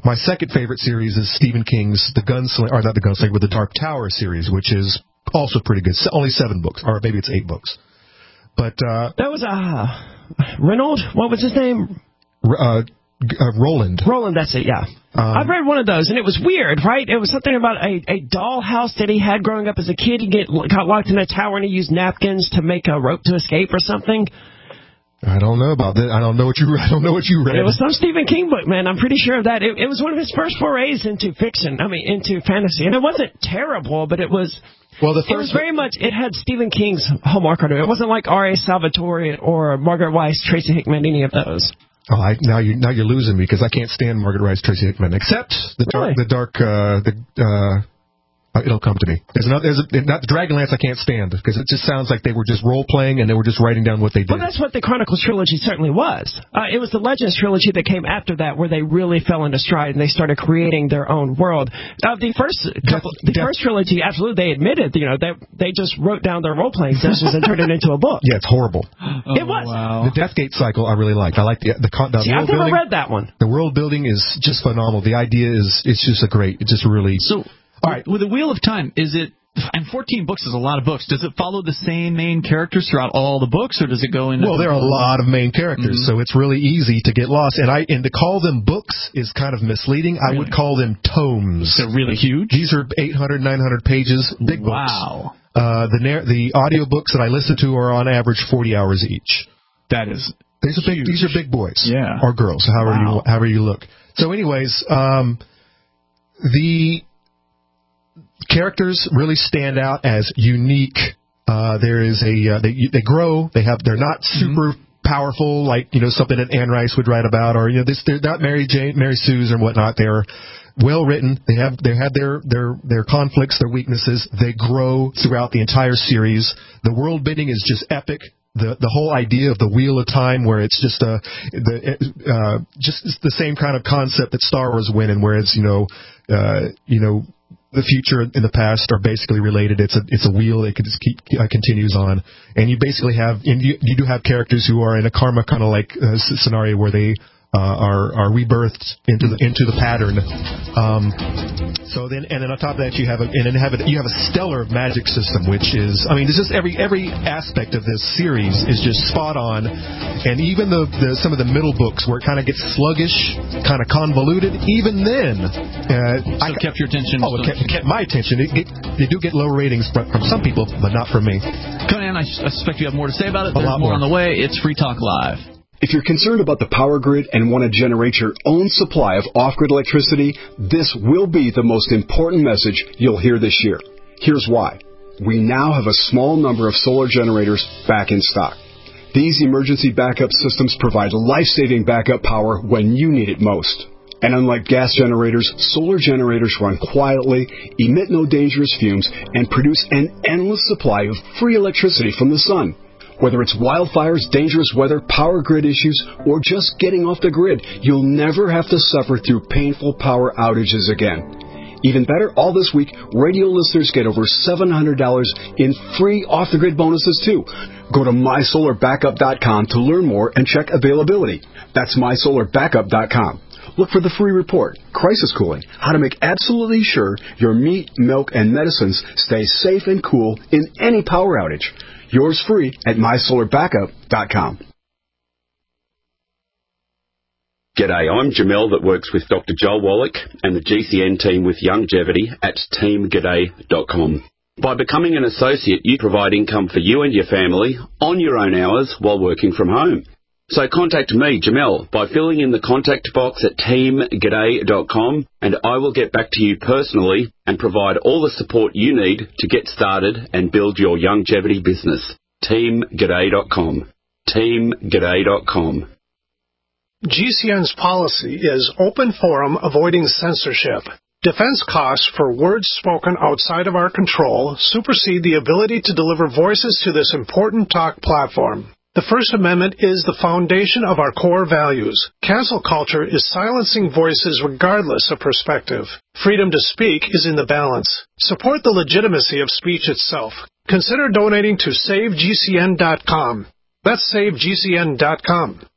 my second favorite series is Stephen King's The Gunslinger, or not The Gunslinger, but the Dark Tower series, which is also pretty good. Only seven books, or maybe it's eight books. But uh, that was uh, Reynolds. What was his name? Uh, uh, Roland. Roland. That's it. Yeah. Um, I've read one of those, and it was weird, right? It was something about a, a dollhouse that he had growing up as a kid. He get got locked in a tower, and he used napkins to make a rope to escape or something. I don't know about that. I don't know what you. I don't know what you read. It was some Stephen King book, man. I'm pretty sure of that. It, it was one of his first forays into fiction. I mean, into fantasy, and it wasn't terrible, but it was. Well, the first it was very much. It had Stephen King's hallmark on it. It wasn't like R A Salvatore or Margaret Weiss, Tracy Hickman, any of those. Oh, I, now you now you're losing me because I can't stand Margaret Weiss, Tracy Hickman, except the dark, really? the dark, uh, the. Uh, It'll come to me. There's not, there's a, not the Dragonlance I can't stand because it just sounds like they were just role playing and they were just writing down what they did. Well, that's what the Chronicles trilogy certainly was. Uh, it was the Legends trilogy that came after that where they really fell into stride and they started creating their own world. Uh, the first couple, the Death, first trilogy, absolutely, they admitted, you know, they they just wrote down their role playing sessions and turned it into a book. Yeah, it's horrible. Oh, it was. Wow. The Deathgate cycle I really liked. I like the the, the See, world I've never building. read that one. The world building is just phenomenal. The idea is it's just a great. It's just really so. All right, with the Wheel of Time, is it, and fourteen books is a lot of books, does it follow the same main characters throughout all the books, or does it go into... Well, there are a lot of main characters, mm-hmm. so it's really easy to get lost. And I and to call them books is kind of misleading. Really? I would call them tomes. They're really huge? These are eight hundred, nine hundred pages, big books. Wow. Uh, the, the audio books that I listen to are on average forty hours each. That is These are big, these are big boys. Yeah. Or girls, however, wow. you, however you look. So anyways, um, the... characters really stand out as unique. Uh, there is a uh, they they grow. They have they're not super mm-hmm. powerful like you know something that Anne Rice would write about, or you know this they're not Mary Jane, Mary Sue's or whatnot. They're well written. They have they have their their their conflicts, their weaknesses. They grow throughout the entire series. The world bending is just epic. The the whole idea of the Wheel of Time, where it's just a the uh, just the same kind of concept that Star Wars went in, where it's you know uh, you know. the future and the past are basically related. It's a it's a wheel that just keep uh, continues on, and you basically have and you, you do have characters who are in a karma kind of like uh, scenario where they uh, are are rebirthed into the into the pattern. Um, so then and then on top of that you have a and then have a, you have a stellar magic system, which is I mean it's just every every aspect of this series is just spot on, and even the, the some of the middle books where it kind of gets sluggish, kind of convoluted. Even then, uh, I kept your attention. Oh, it kept, it kept my attention. It, it, they do get low ratings from, from some people, but not from me. Conan, I, I suspect you have more to say about it. A There's lot more more on the way. It's Free Talk Live. If you're concerned about the power grid and want to generate your own supply of off-grid electricity, this will be the most important message you'll hear this year. Here's why. We now have a small number of solar generators back in stock. These emergency backup systems provide life-saving backup power when you need it most. And unlike gas generators, solar generators run quietly, emit no dangerous fumes, and produce an endless supply of free electricity from the sun. Whether it's wildfires, dangerous weather, power grid issues, or just getting off the grid, you'll never have to suffer through painful power outages again. Even better, all this week, radio listeners get over seven hundred dollars in free off-the-grid bonuses, too. Go to my solar backup dot com to learn more and check availability. That's my solar backup dot com. Look for the free report, Crisis Cooling, how to make absolutely sure your meat, milk, and medicines stay safe and cool in any power outage. Yours free at my solar backup dot com. G'day, I'm Jamel that works with Doctor Joel Wallach and the G C N team with Longevity at team g'day dot com. By becoming an associate, you provide income for you and your family on your own hours while working from home. So contact me, Jamel, by filling in the contact box at team g'day dot com, and I will get back to you personally and provide all the support you need to get started and build your longevity business. team g'day dot com. team g'day dot com. G C N's policy is open forum, avoiding censorship. Defense costs for words spoken outside of our control supersede the ability to deliver voices to this important talk platform. The First Amendment is the foundation of our core values. Cancel culture is silencing voices regardless of perspective. Freedom to speak is in the balance. Support the legitimacy of speech itself. Consider donating to save G C N dot com. That's save G C N dot com.